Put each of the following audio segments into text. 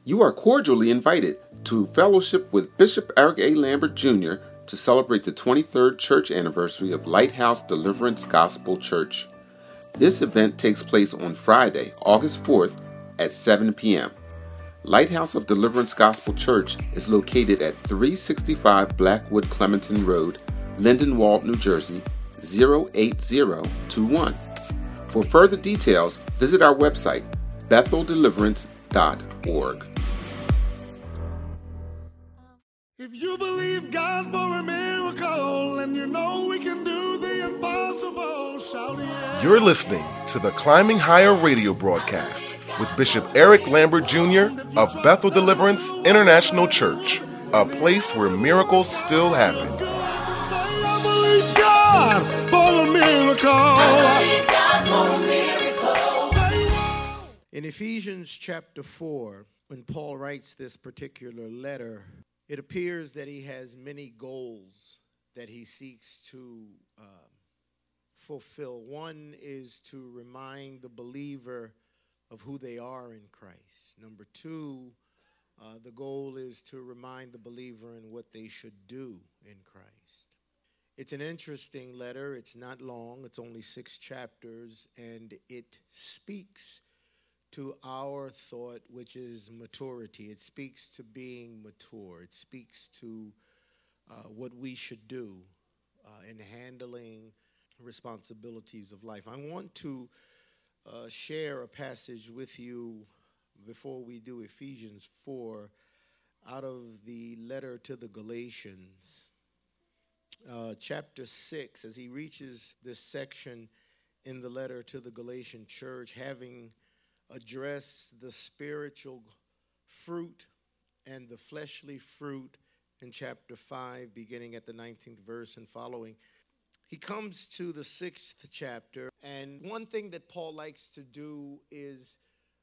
You are cordially invited to fellowship with Bishop Eric A. Lambert Jr. to celebrate the 23rd church anniversary of Lighthouse Deliverance Gospel Church. This event takes place on Friday, August 4th at 7 p.m. Lighthouse of Deliverance Gospel Church is located at 365 Blackwood Clementon Road, Lindenwold, New Jersey, 08021. For further details, visit our website, betheldeliverance.org. If you believe God for a miracle and you know we can do the impossible, shout it. You're listening to the Climbing Higher radio broadcast with Bishop Eric Lambert Jr. of Bethel Deliverance International Church, a place where miracles still happen. I believe God for a miracle. In Ephesians chapter 4, when Paul writes this particular letter, it appears that he has many goals that he seeks to fulfill. One is to remind the believer of who they are in Christ. Number two, the goal is to remind the believer in what they should do in Christ. It's an interesting letter. It's not long. It's only 6 chapters, and it speaks to our thought, which is maturity. It speaks to being mature. It speaks to what we should do in handling responsibilities of life. I want to share a passage with you before we do Ephesians 4 out of the letter to the Galatians, chapter 6, as he reaches this section in the letter to the Galatian church, having addressed the spiritual fruit and the fleshly fruit in chapter 5, beginning at the 19th verse and following. He comes to the 6th chapter, and one thing that Paul likes to do is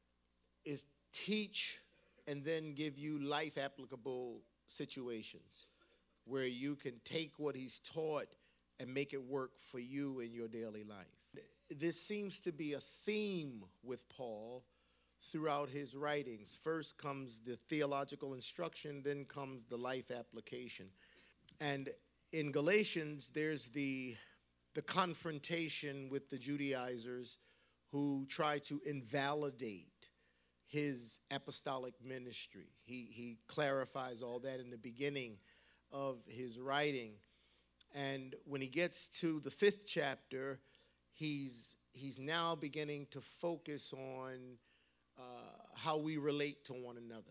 teach and then give you life applicable situations where you can take what he's taught and make it work for you in your daily life. This seems to be a theme with Paul throughout his writings. First comes the theological instruction, then comes the life application. And in Galatians, there's the confrontation with the Judaizers who try to invalidate his apostolic ministry. He clarifies all that in the beginning of his writing. And when he gets to the 5th chapter, he's now beginning to focus on how we relate to one another.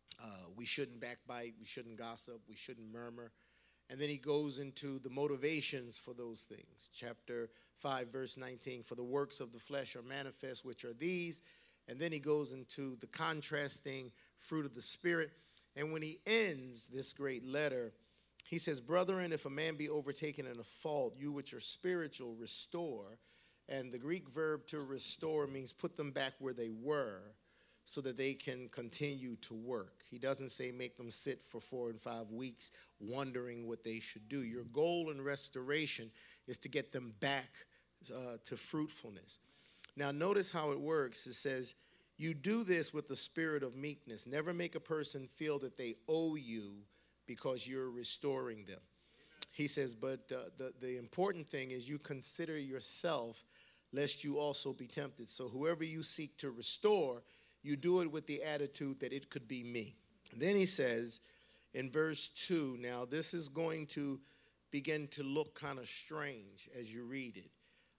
We shouldn't backbite, we shouldn't gossip, we shouldn't murmur. And then he goes into the motivations for those things. Chapter 5, verse 19, for the works of the flesh are manifest, which are these. And then he goes into the contrasting fruit of the Spirit. And when he ends this great letter, he says, brethren, if a man be overtaken in a fault, you which are spiritual, restore. And the Greek verb to restore means put them back where they were so that they can continue to work. He doesn't say make them sit for 4 and 5 weeks wondering what they should do. Your goal in restoration is to get them back to fruitfulness. Now notice how it works. It says, you do this with the spirit of meekness. Never make a person feel that they owe you because you're restoring them. He says, but the important thing is you consider yourself lest you also be tempted. So whoever you seek to restore, you do it with the attitude that it could be me. Then he says in verse 2, now this is going to begin to look kind of strange as you read it.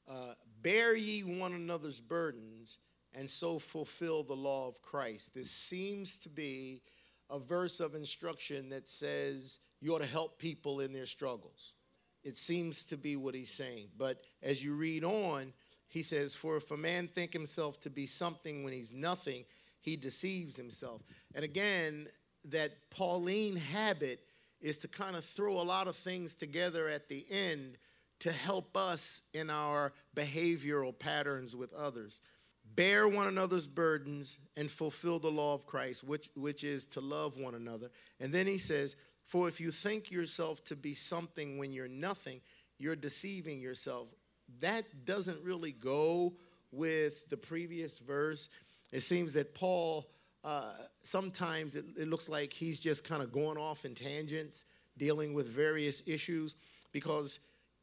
Bear ye one another's burdens and so fulfill the law of Christ. This seems to be a verse of instruction that says you ought to help people in their struggles. It seems to be what he's saying. But as you read on, he says, for if a man think himself to be something when he's nothing, he deceives himself. And again, that Pauline habit is to kind of throw a lot of things together at the end to help us in our behavioral patterns with others. Bear one another's burdens and fulfill the law of Christ, which is to love one another. And then he says, for if you think yourself to be something when you're nothing, you're deceiving yourself. That doesn't really go with the previous verse. It seems that Paul sometimes it looks like he's just kind of going off in tangents, dealing with various issues, because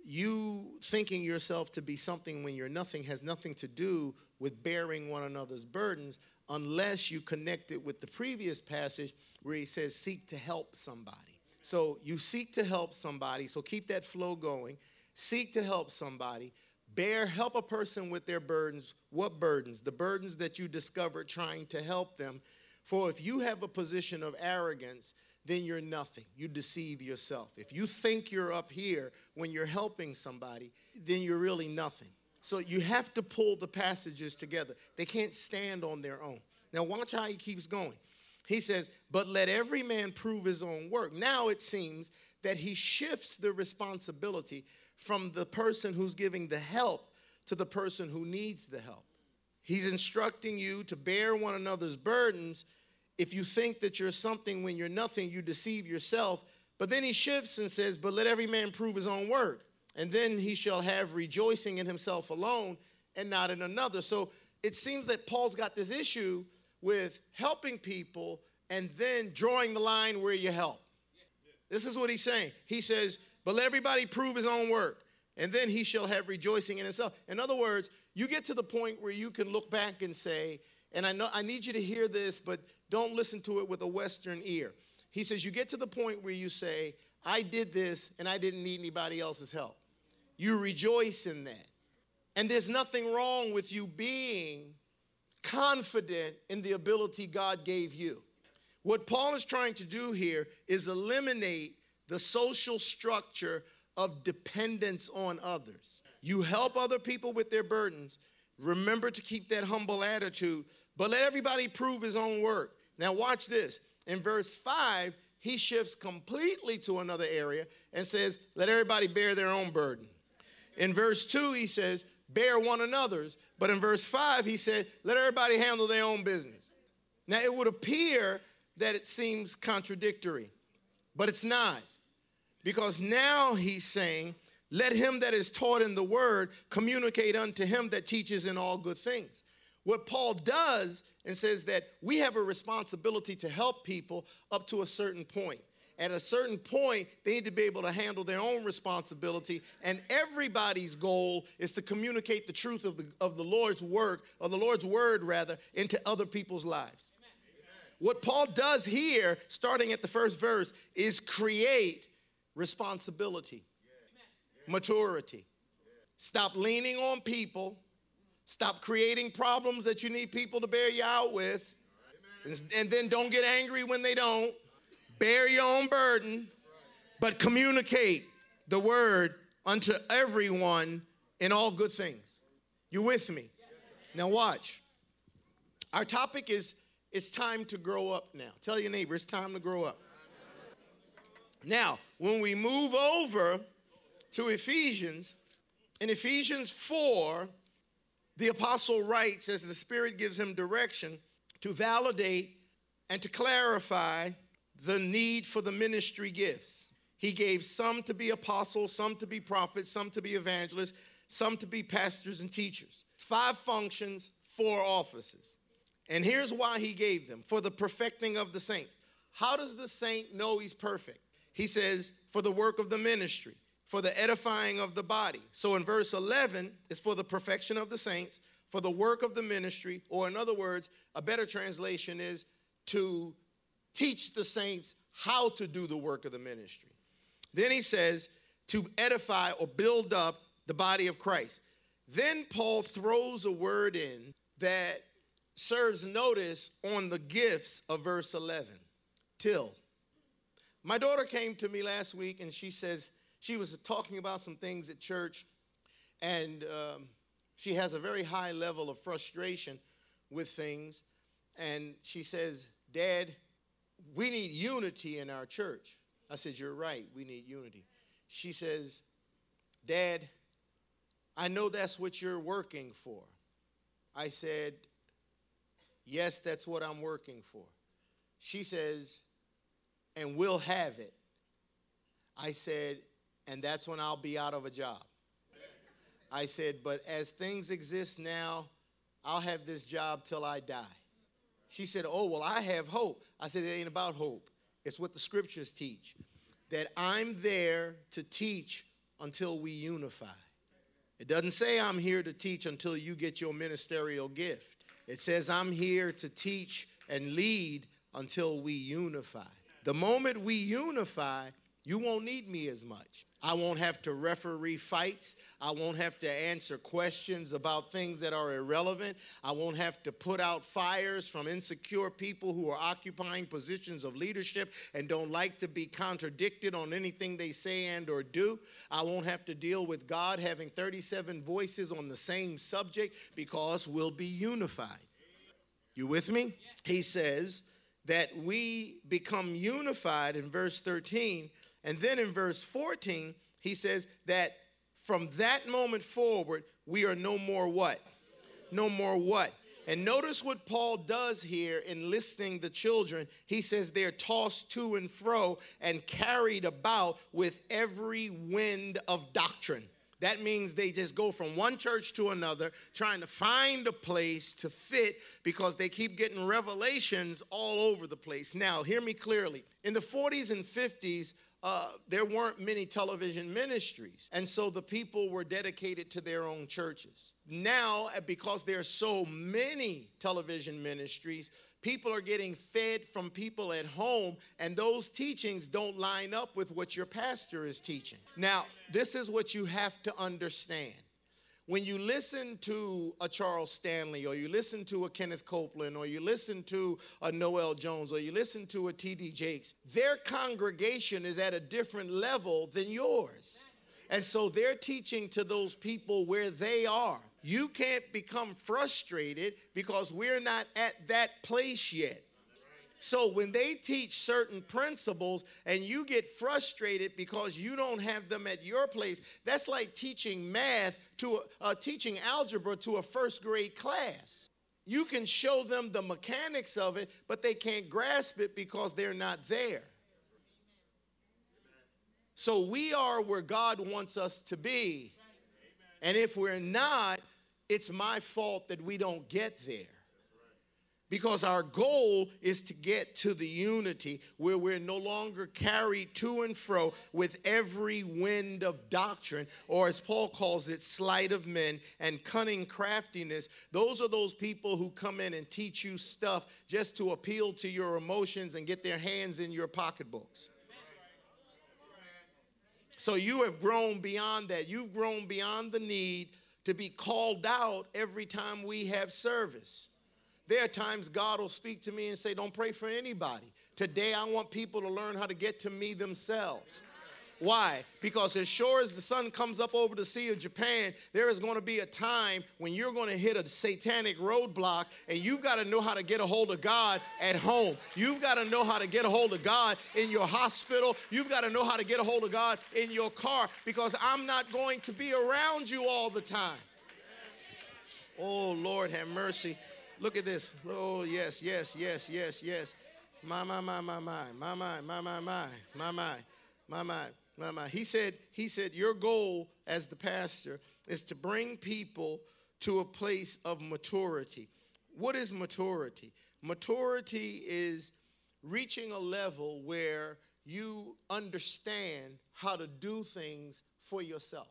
you thinking yourself to be something when you're nothing has nothing to do with bearing one another's burdens, unless you connect it with the previous passage where he says, seek to help somebody. So you seek to help somebody, so keep that flow going. Seek to help somebody. Help a person with their burdens. What burdens? The burdens that you discovered trying to help them. For if you have a position of arrogance, then you're nothing. You deceive yourself. If you think you're up here when you're helping somebody, then you're really nothing. So you have to pull the passages together. They can't stand on their own. Now watch how he keeps going. He says, but let every man prove his own work. Now it seems that he shifts the responsibility from the person who's giving the help to the person who needs the help. He's instructing you to bear one another's burdens. If you think that you're something when you're nothing, you deceive yourself. But then he shifts and says, but let every man prove his own work. And then he shall have rejoicing in himself alone and not in another. So it seems that Paul's got this issue with helping people and then drawing the line where you help. This is what he's saying. He says, but let everybody prove his own work, and then he shall have rejoicing in himself. In other words, you get to the point where you can look back and say, and I need you to hear this, but don't listen to it with a Western ear. He says, you get to the point where you say, I did this and I didn't need anybody else's help. You rejoice in that. And there's nothing wrong with you being confident in the ability God gave you. What Paul is trying to do here is eliminate the social structure of dependence on others. You help other people with their burdens. Remember to keep that humble attitude, but let everybody prove his own work. Now watch this. In verse 5, he shifts completely to another area and says, let everybody bear their own burden. In verse 2, he says, bear one another's. But in verse 5, he said, let everybody handle their own business. Now, it would appear that it seems contradictory, but it's not. Because now he's saying, let him that is taught in the word communicate unto him that teaches in all good things. What Paul does and says that we have a responsibility to help people up to a certain point. At a certain point, they need to be able to handle their own responsibility, and everybody's goal is to communicate the truth of the Lord's work, or the Lord's word rather, into other people's lives. Amen. What Paul does here, starting at the first verse, is create responsibility, maturity. Stop leaning on people. Stop creating problems that you need people to bear you out with. And then don't get angry when they don't. Bear your own burden, but communicate the word unto everyone in all good things. You with me? Now watch. Our topic is, it's time to grow up now. Tell your neighbor, it's time to grow up. Now, when we move over to Ephesians, in Ephesians 4, the apostle writes, as the Spirit gives him direction, to validate and to clarify the need for the ministry gifts. He gave some to be apostles, some to be prophets, some to be evangelists, some to be pastors and teachers. 5 functions, 4 offices. And here's why he gave them: for the perfecting of the saints. How does the saint know he's perfect? He says, for the work of the ministry, for the edifying of the body. So in verse 11, it's for the perfection of the saints, for the work of the ministry, or in other words, a better translation is to teach the saints how to do the work of the ministry. Then he says to edify or build up the body of Christ. Then Paul throws a word in that serves notice on the gifts of verse 11, till. My daughter came to me last week and she says, she was talking about some things at church, and she has a very high level of frustration with things. And she says, Dad, we need unity in our church. I said, you're right, we need unity. She says, Dad, I know that's what you're working for. I said, yes, that's what I'm working for. She says, and we'll have it. I said, and that's when I'll be out of a job. I said, but as things exist now, I'll have this job till I die. She said, oh, well, I have hope. I said, it ain't about hope. It's what the scriptures teach, that I'm there to teach until we unify. It doesn't say I'm here to teach until you get your ministerial gift. It says I'm here to teach and lead until we unify. The moment we unify, you won't need me as much. I won't have to referee fights. I won't have to answer questions about things that are irrelevant. I won't have to put out fires from insecure people who are occupying positions of leadership and don't like to be contradicted on anything they say and or do. I won't have to deal with God having 37 voices on the same subject because we'll be unified. You with me? He says that we become unified in verse 13. And then in verse 14, he says that from that moment forward, we are no more what? No more what? And notice what Paul does here in listing the children. He says they're tossed to and fro and carried about with every wind of doctrine. That means they just go from one church to another, trying to find a place to fit because they keep getting revelations all over the place. Now, hear me clearly. In the 40s and 50s, there weren't many television ministries, and so the people were dedicated to their own churches. Now, because there are so many television ministries, people are getting fed from people at home, and those teachings don't line up with what your pastor is teaching. Now, this is what you have to understand. When you listen to a Charles Stanley, or you listen to a Kenneth Copeland, or you listen to a Noel Jones, or you listen to a T.D. Jakes, their congregation is at a different level than yours. And so they're teaching to those people where they are. You can't become frustrated because we're not at that place yet. So when they teach certain principles and you get frustrated because you don't have them at your place, that's like teaching math to teaching algebra to a first grade class. You can show them the mechanics of it, but they can't grasp it because they're not there. So we are where God wants us to be. And if we're not, it's my fault that we don't get there. Because our goal is to get to the unity where we're no longer carried to and fro with every wind of doctrine, or as Paul calls it, sleight of men and cunning craftiness. Those are those people who come in and teach you stuff just to appeal to your emotions and get their hands in your pocketbooks. So you have grown beyond that. You've grown beyond the need to be called out every time we have service. There are times God will speak to me and say, don't pray for anybody. Today I want people to learn how to get to me themselves. Why? Because as sure as the sun comes up over the Sea of Japan, there is going to be a time when you're going to hit a satanic roadblock, and you've got to know how to get a hold of God at home. You've got to know how to get a hold of God in your hospital. You've got to know how to get a hold of God in your car, because I'm not going to be around you all the time. Oh, Lord, have mercy. Look at this. Oh, yes, yes, yes, yes, yes. My. He said, your goal as the pastor is to bring people to a place of maturity. What is maturity? Maturity is reaching a level where you understand how to do things for yourself.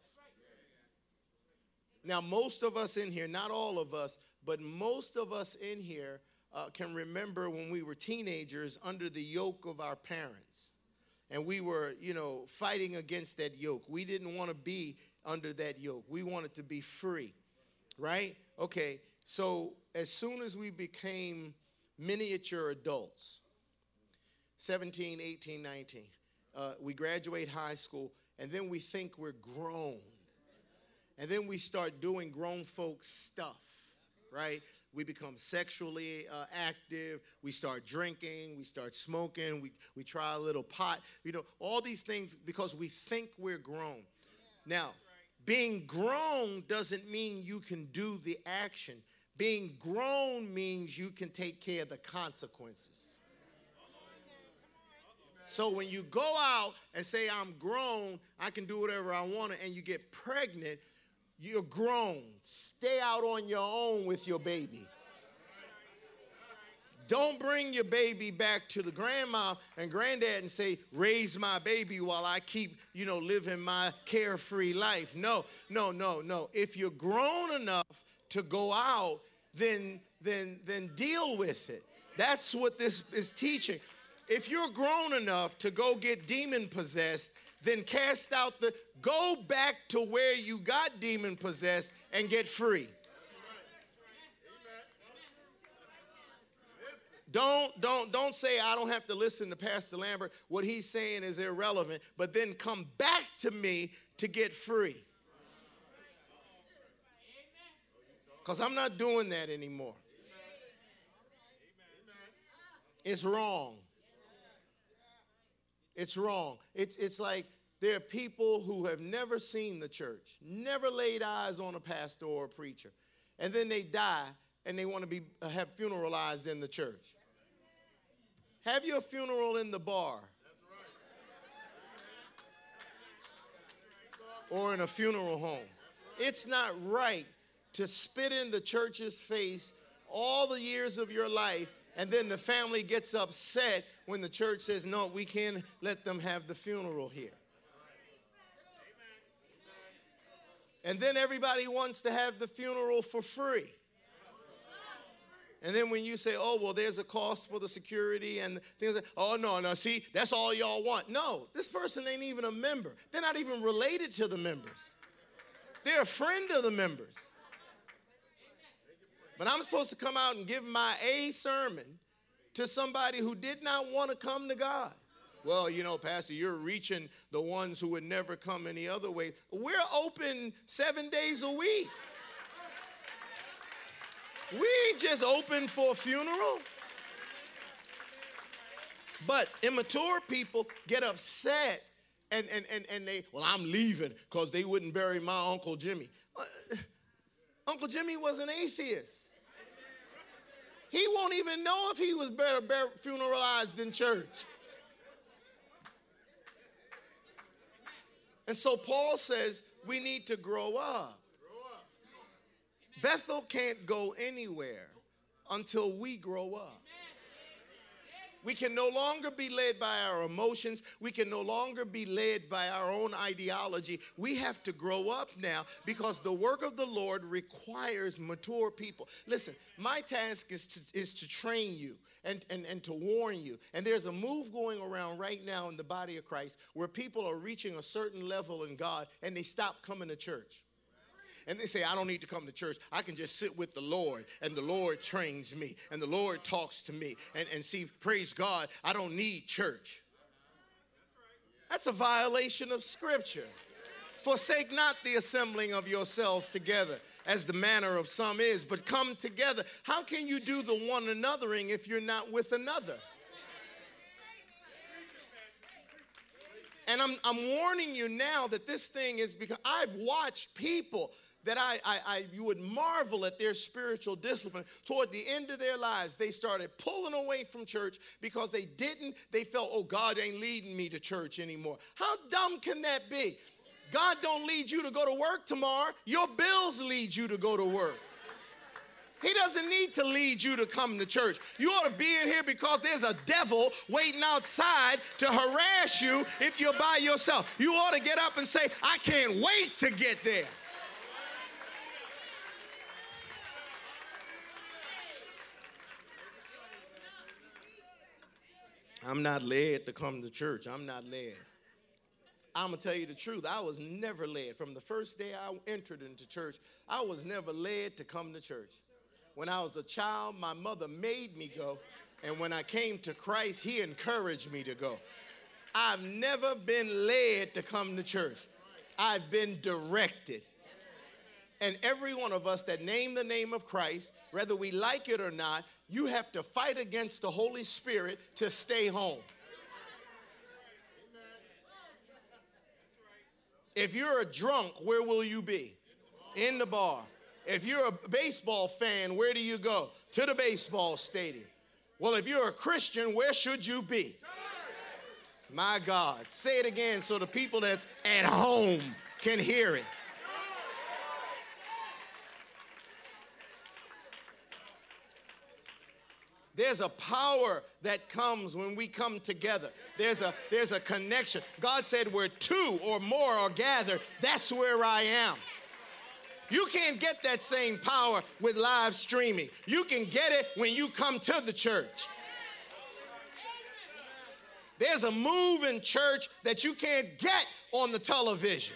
Now, most of us in here, not all of us, but most of us in here can remember when we were teenagers under the yoke of our parents. And we were, fighting against that yoke. We didn't want to be under that yoke. We wanted to be free, right? Okay, so as soon as we became miniature adults, 17, 18, 19, we graduate high school, and then we think we're grown. And then we start doing grown folks stuff, right? We become sexually active. We start drinking. We start smoking. We try a little pot. All these things because we think we're grown. Now, being grown doesn't mean you can do the action. Being grown means you can take care of the consequences. So when you go out and say, I'm grown, I can do whatever I want, and you get pregnant, you're grown. Stay out on your own with your baby. Don't bring your baby back to the grandma and granddad and say, raise my baby while I keep, living my carefree life. No. If you're grown enough to go out, then deal with it. That's what this is teaching. If you're grown enough to go get demon possessed, then go back to where you got demon possessed and get free. Don't say I don't have to listen to Pastor Lambert. What he's saying is irrelevant, but then come back to me to get free. Because I'm not doing that anymore. It's wrong. It's wrong. It's like there are people who have never seen the church, never laid eyes on a pastor or a preacher, and then they die and they want to be have funeralized in the church. Have your funeral in the bar or in a funeral home. It's not right to spit in the church's face all the years of your life, and then the family gets upset when the church says, no, we can't let them have the funeral here. And then everybody wants to have the funeral for free. And then when you say, oh, well, there's a cost for the security and things like, oh, no, see, that's all y'all want. No, this person ain't even a member. They're not even related to the members. They're a friend of the members. But I'm supposed to come out and give my sermon to somebody who did not want to come to God. Well, Pastor, you're reaching the ones who would never come any other way. We're open 7 days a week. We ain't just open for a funeral. But immature people get upset and they, well, I'm leaving because they wouldn't bury my Uncle Jimmy. Uncle Jimmy was an atheist. He won't even know if he was better funeralized in church. And so Paul says we need to grow up. Bethel can't go anywhere until we grow up. We can no longer be led by our emotions. We can no longer be led by our own ideology. We have to grow up now because the work of the Lord requires mature people. Listen, my task is to train you and to warn you. And there's a move going around right now in the body of Christ where people are reaching a certain level in God and they stop coming to church. And they say, I don't need to come to church. I can just sit with the Lord, and the Lord trains me, and the Lord talks to me. And see, praise God, I don't need church. That's a violation of Scripture. Forsake not the assembling of yourselves together, as the manner of some is, but come together. How can you do the one anothering if you're not with another? And I'm warning you now that this thing is because I've watched people that you would marvel at their spiritual discipline. Toward the end of their lives, they started pulling away from church because they felt, oh, God ain't leading me to church anymore. How dumb can that be? God don't lead you to go to work tomorrow. Your bills lead you to go to work. He doesn't need to lead you to come to church. You ought to be in here because there's a devil waiting outside to harass you if you're by yourself. You ought to get up and say, I can't wait to get there. I'm not led to come to church. I'm not led. I'm going to tell you the truth. I was never led. From the first day I entered into church, I was never led to come to church. When I was a child, my mother made me go. And when I came to Christ, he encouraged me to go. I've never been led to come to church. I've been directed. And every one of us that name the name of Christ, whether we like it or not, you have to fight against the Holy Spirit to stay home. If you're a drunk, where will you be? In the bar. If you're a baseball fan, where do you go? To the baseball stadium. Well, if you're a Christian, where should you be? My God. Say it again so the people that's at home can hear it. There's a power that comes when we come together. There's a connection. God said where two or more are gathered, that's where I am. You can't get that same power with live streaming. You can get it when you come to the church. There's a move in church that you can't get on the television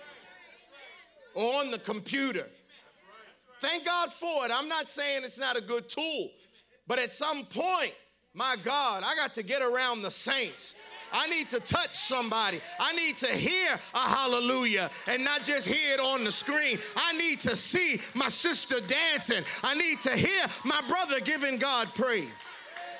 or on the computer. Thank God for it. I'm not saying it's not a good tool, but at some point, my God, I got to get around the saints. I need to touch somebody. I need to hear a hallelujah and not just hear it on the screen. I need to see my sister dancing. I need to hear my brother giving God praise.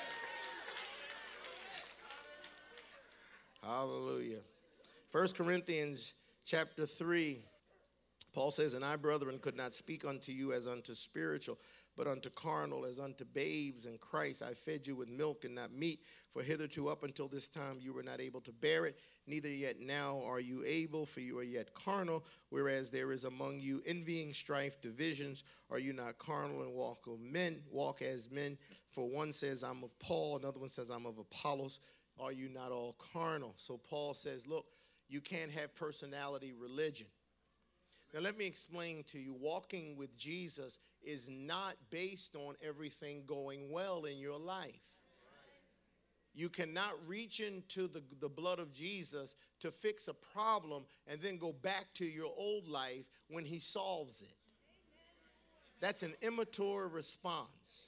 Hallelujah. 1 Corinthians chapter 3, Paul says, "And I, brethren, could not speak unto you as unto spiritual, but unto carnal, as unto babes in Christ. I fed you with milk and not meat, for hitherto up until this time you were not able to bear it, neither yet now are you able, for you are yet carnal, whereas there is among you envying, strife, divisions. Are you not carnal and walk as men? For one says, I'm of Paul, another one says, I'm of Apollos. Are you not all carnal?" So Paul says, look, you can't have personality religion. Now let me explain to you, walking with Jesus is not based on everything going well in your life. You cannot reach into the blood of Jesus to fix a problem and then go back to your old life when he solves it. That's an immature response.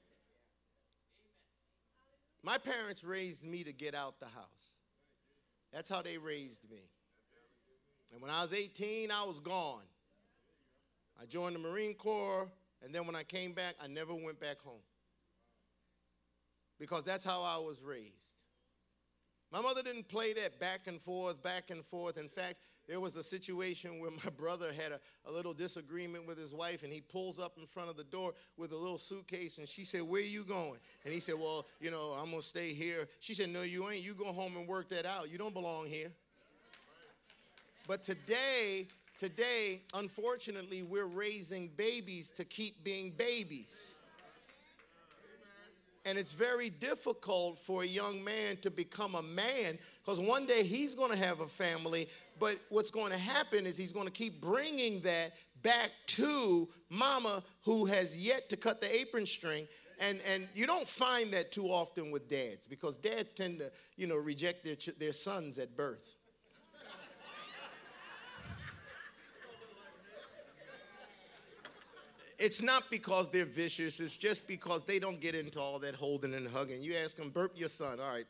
My parents raised me to get out the house. That's how they raised me. And when I was 18, I was gone. I joined the Marine Corps, and then when I came back, I never went back home. Because that's how I was raised. My mother didn't play that back and forth, back and forth. In fact, there was a situation where my brother had a little disagreement with his wife, and he pulls up in front of the door with a little suitcase, and she said, "Where are you going?" And he said, "Well, I'm going to stay here." She said, "No, you ain't. You go home and work that out. You don't belong here." But today, unfortunately, we're raising babies to keep being babies. And it's very difficult for a young man to become a man, because one day he's going to have a family, but what's going to happen is he's going to keep bringing that back to mama who has yet to cut the apron string. And you don't find that too often with dads, because dads tend to, reject their sons at birth. It's not because they're vicious. It's just because they don't get into all that holding and hugging. You ask them, "Burp your son." "All right."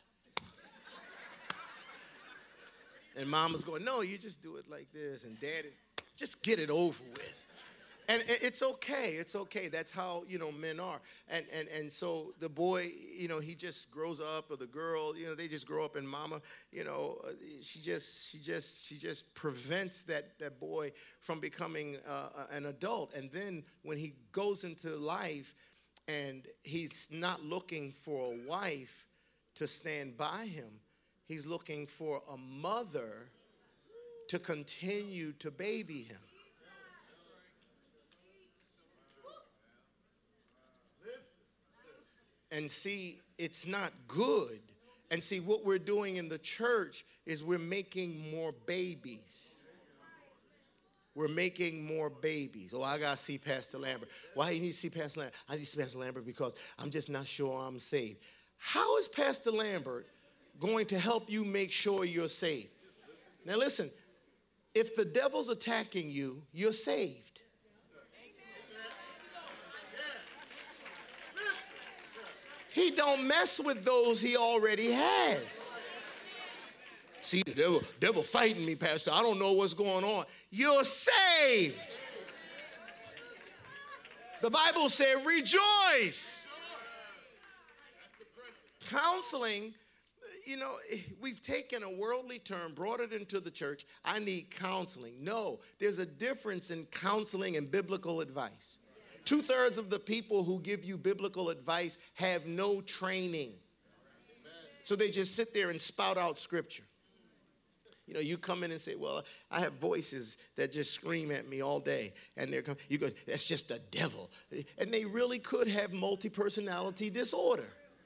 And mama's going, "No, you just do it like this." And dad is, "Just get it over with." And it's okay. It's okay. That's how, men are. And so the boy, he just grows up, or the girl, they just grow up, and mama, she just prevents that boy from becoming an adult. And then when he goes into life and he's not looking for a wife to stand by him, he's looking for a mother to continue to baby him. And see, it's not good. And see, what we're doing in the church is we're making more babies. We're making more babies. "Oh, I got to see Pastor Lambert." "Why do you need to see Pastor Lambert?" "I need to see Pastor Lambert because I'm just not sure I'm saved." How is Pastor Lambert going to help you make sure you're saved? Now listen, if the devil's attacking you, you're saved. He don't mess with those he already has. "See, the devil fighting me, Pastor. I don't know what's going on." You're saved. The Bible said, rejoice. Counseling, we've taken a worldly term, brought it into the church. "I need counseling." No, there's a difference in counseling and biblical advice. 2/3 of the people who give you biblical advice have no training. So they just sit there and spout out scripture. You know, you come in and say, well, I have voices that just scream at me all day. And you go, that's just the devil. And they really could have multi-personality disorder.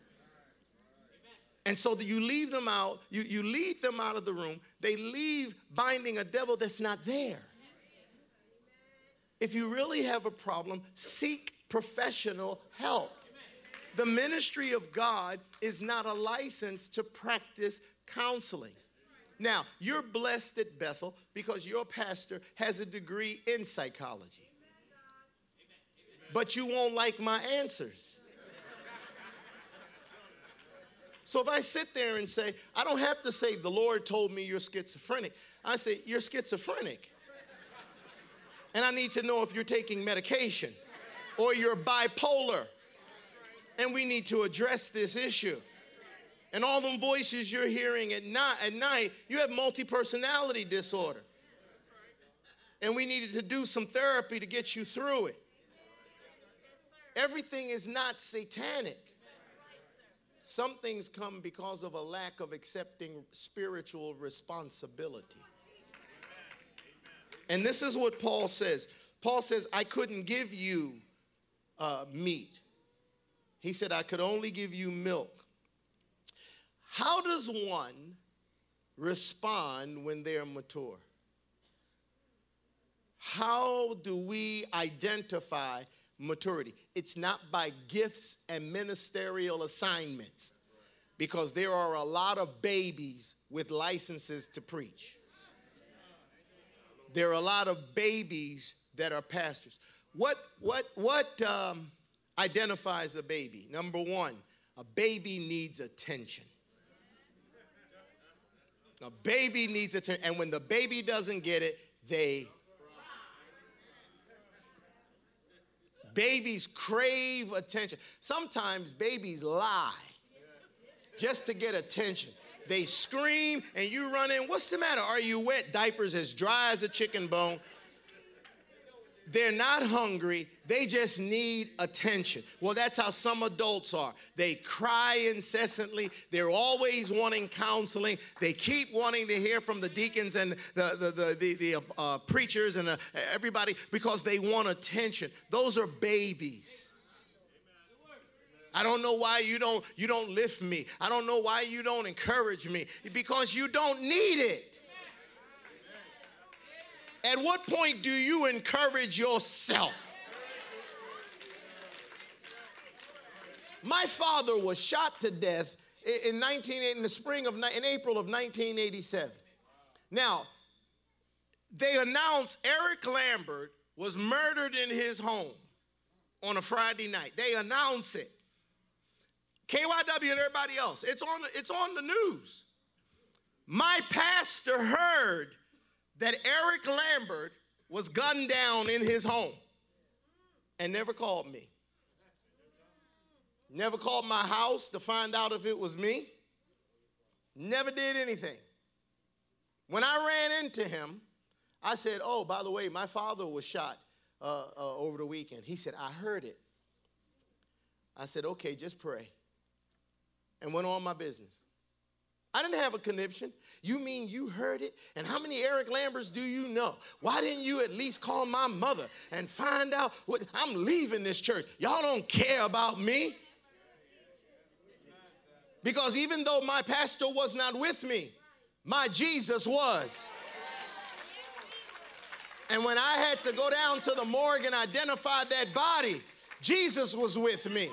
And so you leave them out, you lead them out of the room. They leave binding a devil that's not there. If you really have a problem, seek professional help. The ministry of God is not a license to practice counseling. Now, you're blessed at Bethel because your pastor has a degree in psychology. But you won't like my answers. So if I sit there and say, I don't have to say, the Lord told me you're schizophrenic. I say, you're schizophrenic. And I need to know if you're taking medication or you're bipolar. And we need to address this issue. And all them voices you're hearing at night, you have multi-personality disorder. And we needed to do some therapy to get you through it. Everything is not satanic. Some things come because of a lack of accepting spiritual responsibility. And this is what Paul says. Paul says, I couldn't give you meat. He said, I could only give you milk. How does one respond when they're mature? How do we identify maturity? It's not by gifts and ministerial assignments, because there are a lot of babies with licenses to preach. There are a lot of babies that are pastors. What identifies a baby? Number one, a baby needs attention. A baby needs attention. And when the baby doesn't get it, babies crave attention. Sometimes babies lie just to get attention. They scream and you run in. What's the matter? Are you wet? Diapers as dry as a chicken bone. They're not hungry. They just need attention. Well, that's how some adults are. They cry incessantly. They're always wanting counseling. They keep wanting to hear from the deacons and the preachers and everybody because they want attention. Those are babies. I don't know why you don't lift me. I don't know why you don't encourage me. Because you don't need it. At what point do you encourage yourself? My father was shot to death in April of 1987. Now, they announced Eric Lambert was murdered in his home on a Friday night. They announced it. KYW and everybody else. It's on the news. My pastor heard that Eric Lambert was gunned down in his home and never called me. Never called my house to find out if it was me. Never did anything. When I ran into him, I said, oh, by the way, my father was shot over the weekend. He said, I heard it. I said, okay, just pray. And went on my business. I didn't have a conniption. You mean you heard it? And how many Eric Lamberts do you know? Why didn't you at least call my mother and find out what? I'm leaving this church. Y'all don't care about me. Because even though my pastor was not with me, my Jesus was. And when I had to go down to the morgue and identify that body, Jesus was with me.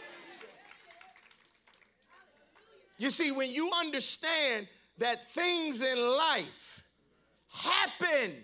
You see, when you understand that things in life happen,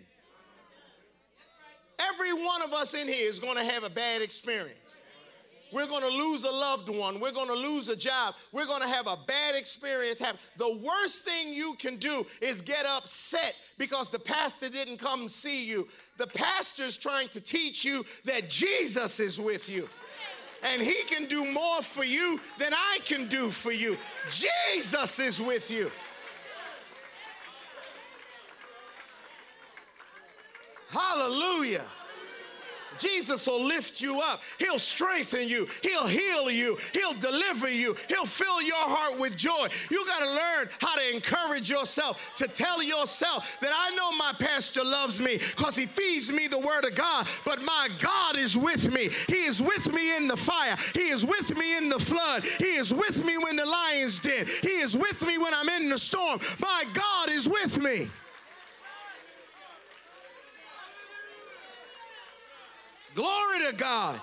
every one of us in here is going to have a bad experience. We're going to lose a loved one. We're going to lose a job. We're going to have a bad experience happen. The worst thing you can do is get upset because the pastor didn't come see you. The pastor's trying to teach you that Jesus is with you. And he can do more for you than I can do for you. Jesus is with you. Hallelujah. Jesus will lift you up. He'll strengthen you. He'll heal you. He'll deliver you. He'll fill your heart with joy. You got to learn how to encourage yourself, to tell yourself that I know my pastor loves me because he feeds me the word of God, but my God is with me. He is with me in the fire. He is with me in the flood. He is with me when the lion's den. He is with me when I'm in the storm. My God is with me. Glory to God.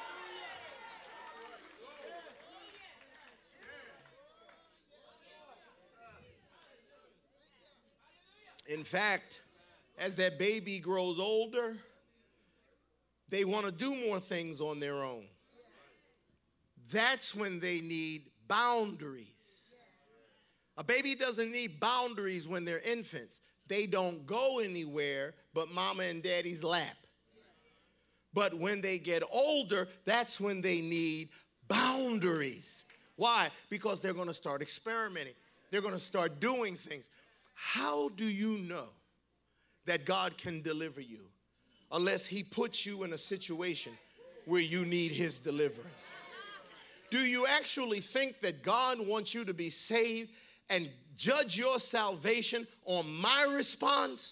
In fact, as that baby grows older, they want to do more things on their own. That's when they need boundaries. A baby doesn't need boundaries when they're infants. They don't go anywhere but mama and daddy's lap. But when they get older, that's when they need boundaries. Why? Because they're going to start experimenting. They're going to start doing things. How do you know that God can deliver you unless he puts you in a situation where you need his deliverance? Do you actually think that God wants you to be saved and judge your salvation on my response?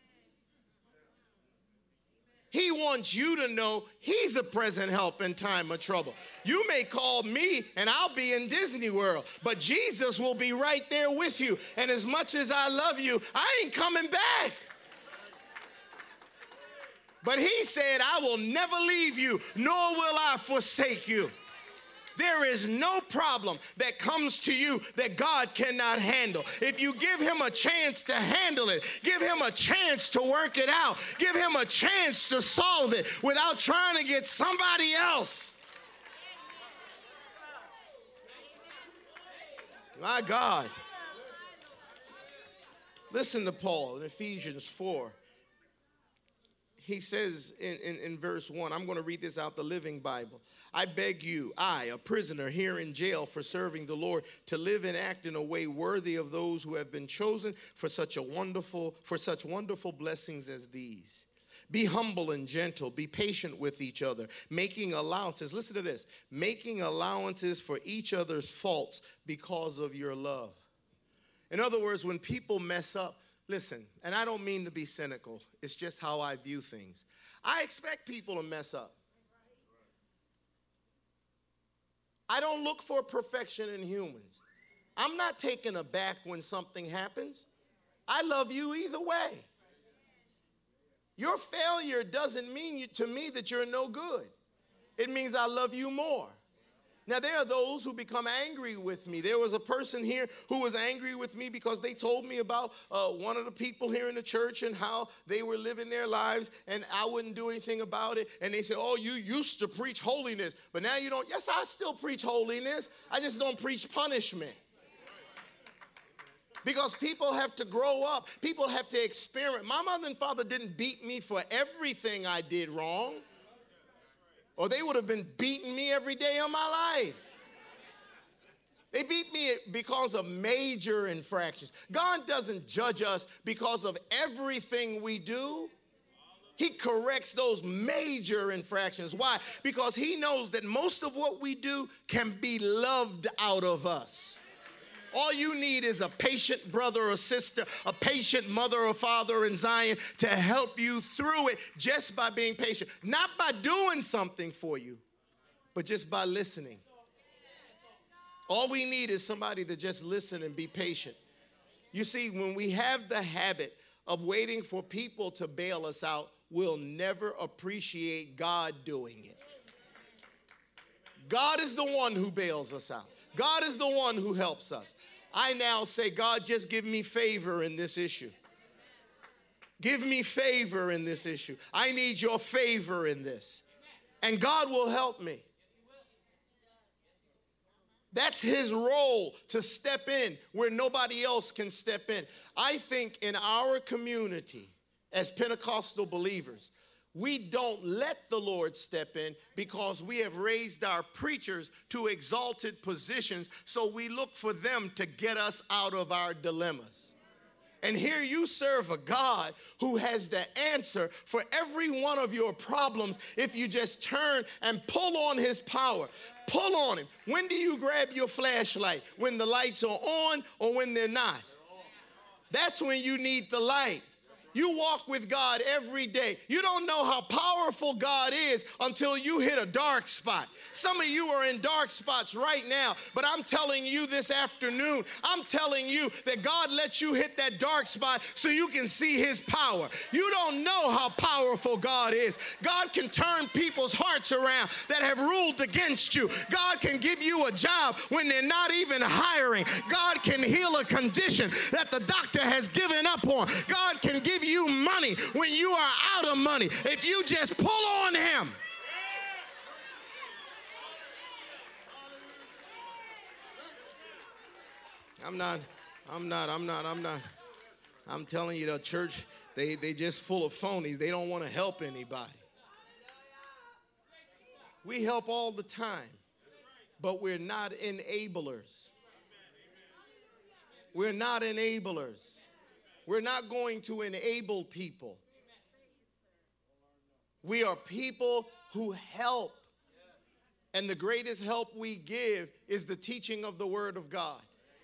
He wants you to know he's a present help in time of trouble. You may call me and I'll be in Disney World, but Jesus will be right there with you. And as much as I love you, I ain't coming back. But he said, I will never leave you, nor will I forsake you. There is no problem that comes to you that God cannot handle. If you give him a chance to handle it, give him a chance to work it out, give him a chance to solve it without trying to get somebody else. My God. Listen to Paul in Ephesians 4. He says in verse 1, I'm going to read this out the Living Bible. I beg you, I, a prisoner here in jail for serving the Lord, to live and act in a way worthy of those who have been chosen for such wonderful blessings as these. Be humble and gentle. Be patient with each other, making allowances. Listen to this. Making allowances for each other's faults because of your love. In other words, when people mess up, listen, and I don't mean to be cynical. It's just how I view things. I expect people to mess up. I don't look for perfection in humans. I'm not taken aback when something happens. I love you either way. Your failure doesn't mean to me that you're no good. It means I love you more. Now, there are those who become angry with me. There was a person here who was angry with me because they told me about one of the people here in the church and how they were living their lives, and I wouldn't do anything about it. And they said, oh, you used to preach holiness, but now you don't. Yes, I still preach holiness. I just don't preach punishment. Because people have to grow up. People have to experiment. My mother and father didn't beat me for everything I did wrong, or they would have been beating me every day of my life. They beat me because of major infractions. God doesn't judge us because of everything we do. He corrects those major infractions. Why? Because he knows that most of what we do can be loved out of us. All you need is a patient brother or sister, a patient mother or father in Zion to help you through it just by being patient. Not by doing something for you, but just by listening. All we need is somebody to just listen and be patient. You see, when we have the habit of waiting for people to bail us out, we'll never appreciate God doing it. God is the one who bails us out. God is the one who helps us. I now say, God, just give me favor in this issue. Give me favor in this issue. I need your favor in this. And God will help me. That's his role, to step in where nobody else can step in. I think in our community, as Pentecostal believers, we don't let the Lord step in because we have raised our preachers to exalted positions, so we look for them to get us out of our dilemmas. And here you serve a God who has the answer for every one of your problems if you just turn and pull on his power. Pull on him. When do you grab your flashlight? When the lights are on or when they're not? That's when you need the light. You walk with God every day. You don't know how powerful God is until you hit a dark spot. Some of you are in dark spots right now, but I'm telling you this afternoon, I'm telling you that God lets you hit that dark spot so you can see his power. You don't know how powerful God is. God can turn people's hearts around that have ruled against you. God can give you a job when they're not even hiring. God can heal a condition that the doctor has given up on. God can give you money when you are out of money if you just pull on him. I'm telling you, the church, they just full of phonies. They don't want to help anybody. We help all the time, but we're not enablers. We're not enablers. We're not going to enable people. We are people who help. And the greatest help we give is the teaching of the Word of God.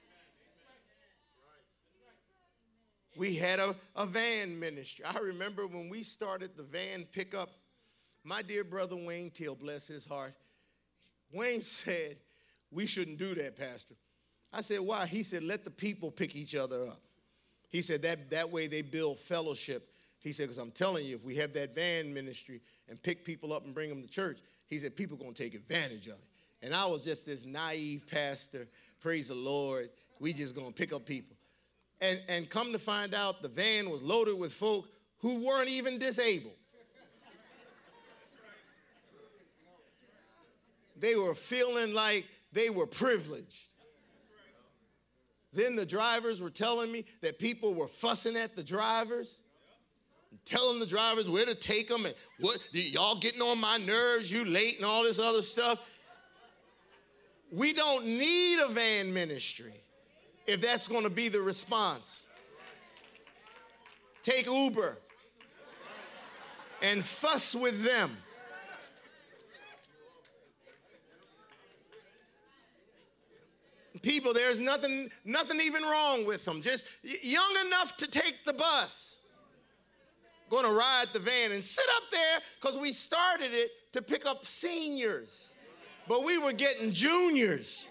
We had a van ministry. I remember when we started the van pickup, my dear brother Wayne Till, bless his heart, Wayne said, we shouldn't do that, Pastor. I said, why? He said, let the people pick each other up. He said that way they build fellowship. He said, because I'm telling you, if we have that van ministry and pick people up and bring them to church, he said, people are going to take advantage of it. And I was just this naive pastor, praise the Lord, we just going to pick up people. And come to find out, the van was loaded with folk who weren't even disabled. They were feeling like they were privileged. Then the drivers were telling me that people were fussing at the drivers, telling the drivers where to take them and what, y'all getting on my nerves, you late and all this other stuff. We don't need a van ministry if that's going to be the response. Take Uber and fuss with them. People, there's nothing even wrong with them. Just young enough to take the bus. Going to ride the van and sit up there because we started it to pick up seniors. But we were getting juniors.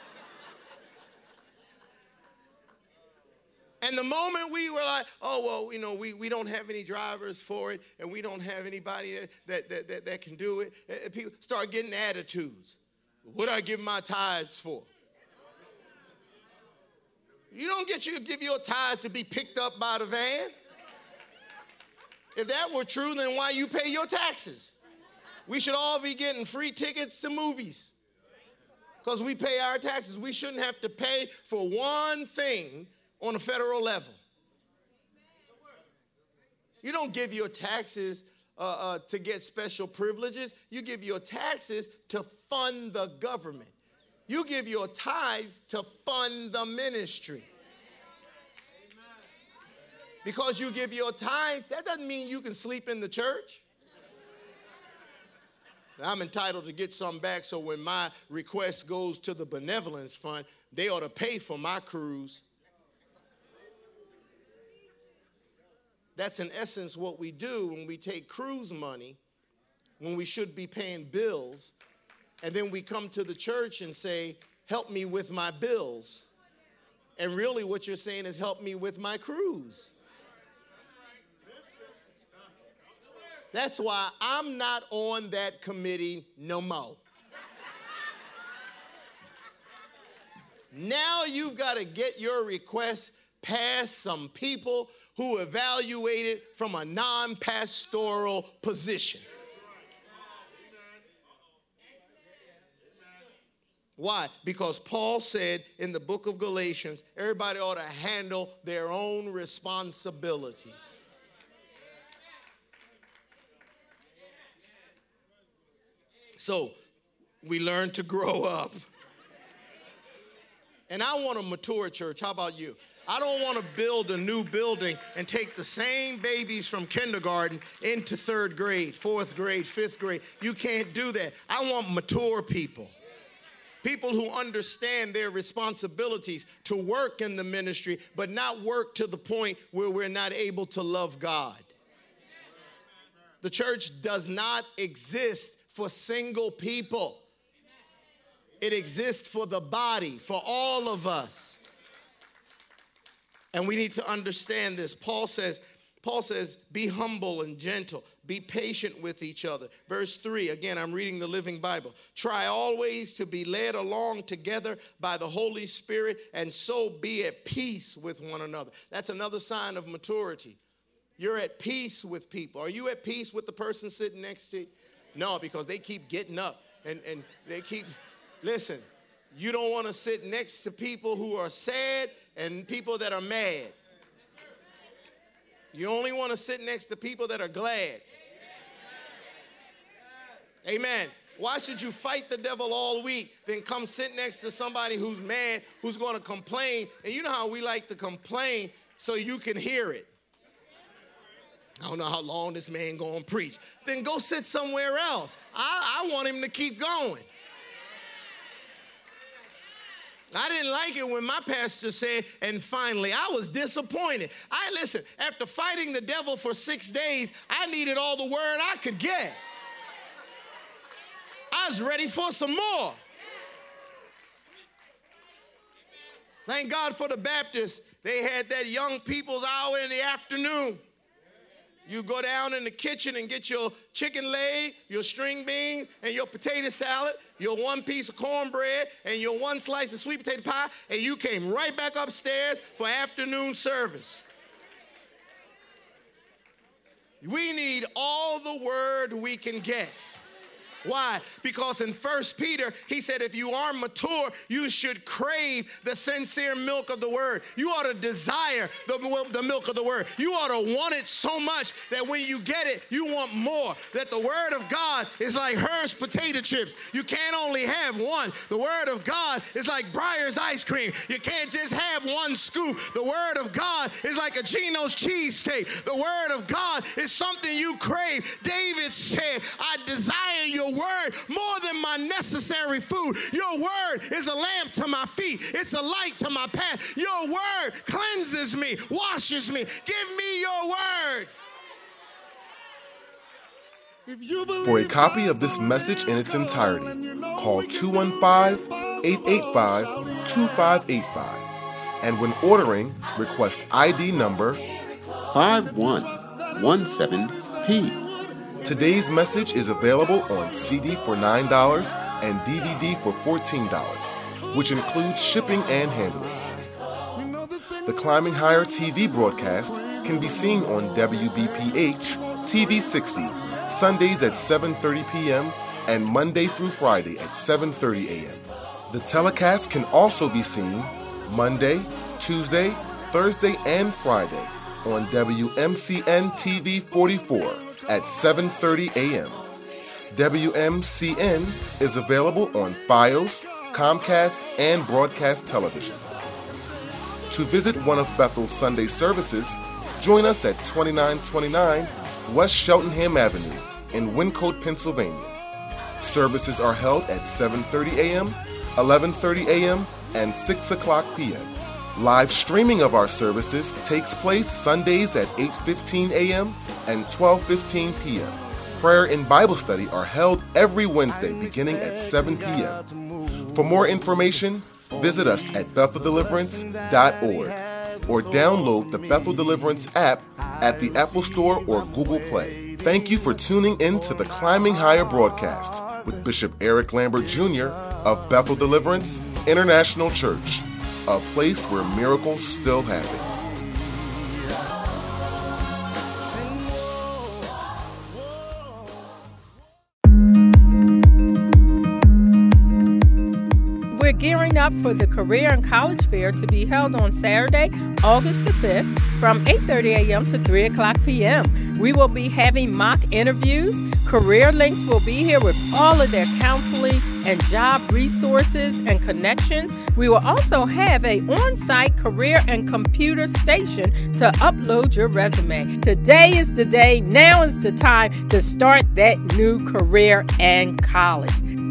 And the moment we were like, oh, well, you know, we don't have any drivers for it, and we don't have anybody that can do it, people start getting attitudes. What do I give my tithes for? You don't give your tithes to be picked up by the van. If that were true, then why you pay your taxes? We should all be getting free tickets to movies because we pay our taxes. We shouldn't have to pay for one thing on a federal level. You don't give your taxes to get special privileges. You give your taxes to fund the government. You give your tithes to fund the ministry. Because you give your tithes, that doesn't mean you can sleep in the church. I'm entitled to get some back, so when my request goes to the benevolence fund, they ought to pay for my cruise. That's in essence what we do when we take cruise money, when we should be paying bills, and then we come to the church and say, help me with my bills. And really what you're saying is help me with my cruise. That's why I'm not on that committee no more. Now you've got to get your request past some people who evaluate it from a non-pastoral position. Why? Because Paul said in the book of Galatians, everybody ought to handle their own responsibilities. So we learn to grow up. And I want a mature church. How about you? I don't want to build a new building and take the same babies from kindergarten into third grade, fourth grade, fifth grade. You can't do that. I want mature people. People who understand their responsibilities to work in the ministry, but not work to the point where we're not able to love God. The church does not exist for single people. It exists for the body, for all of us. And we need to understand this. Paul says, be humble and gentle. Be patient with each other. Verse 3, again, I'm reading the Living Bible. Try always to be led along together by the Holy Spirit, and so be at peace with one another. That's another sign of maturity. You're at peace with people. Are you at peace with the person sitting next to you? No, because they keep getting up and they keep, listen, you don't want to sit next to people who are sad and people that are mad. You only want to sit next to people that are glad. Amen. Why should you fight the devil all week, then come sit next to somebody who's mad, who's going to complain? And you know how we like to complain so you can hear it. I don't know how long this man going to preach. Then go sit somewhere else. I want him to keep going. I didn't like it when my pastor said, and finally, I was disappointed. Listen, after fighting the devil for 6 days, I needed all the word I could get. I was ready for some more. Thank God for the Baptists. They had that young people's hour in the afternoon. You go down in the kitchen and get your chicken leg, your string beans, and your potato salad, your one piece of cornbread, and your one slice of sweet potato pie, and you came right back upstairs for afternoon service. We need all the word we can get. Why? Because in 1 Peter, he said, if you are mature, you should crave the sincere milk of the word. You ought to desire the milk of the word. You ought to want it so much that when you get it, you want more. That the word of God is like Hershey's potato chips. You can't only have one. The word of God is like Breyer's ice cream. You can't just have one scoop. The word of God is like a Geno's cheesesteak. The word of God is something you crave. David said, I desire your word more than my necessary food. Your word is a lamp to my feet. It's a light to my path. Your word cleanses me, washes me. Give me your word. For a copy of this message in its entirety, call 215-885-2585. And when ordering, request ID number 5117P. Today's message is available on CD for $9 and DVD for $14, which includes shipping and handling. The Climbing Higher TV broadcast can be seen on WBPH TV 60, Sundays at 7:30 p.m. and Monday through Friday at 7:30 a.m. The telecast can also be seen Monday, Tuesday, Thursday, and Friday on WMCN TV 44 at 7:30 a.m. WMCN is available on Fios, Comcast, and Broadcast Television. To visit one of Bethel's Sunday services, join us at 2929 West Cheltenham Avenue in Wyncote, Pennsylvania. Services are held at 7:30 a.m., 11:30 a.m., and 6 o'clock p.m. Live streaming of our services takes place Sundays at 8:15 a.m. and 12:15 p.m. Prayer and Bible study are held every Wednesday beginning at 7 p.m. For more information, visit us at BethelDeliverance.org or download the Bethel Deliverance app at the Apple Store or Google Play. Thank you for tuning in to the Climbing Higher broadcast with Bishop Eric Lambert Jr. of Bethel Deliverance International Church, a place where miracles still happen. We're gearing up for the Career and College Fair to be held on Saturday, August the 5th from 8:30 a.m. to 3 o'clock p.m. We will be having mock interviews. Career Links will be here with all of their counseling and job resources and connections. We will also have an on-site career and computer station to upload your resume. Today is the day. Now is the time to start that new career and college.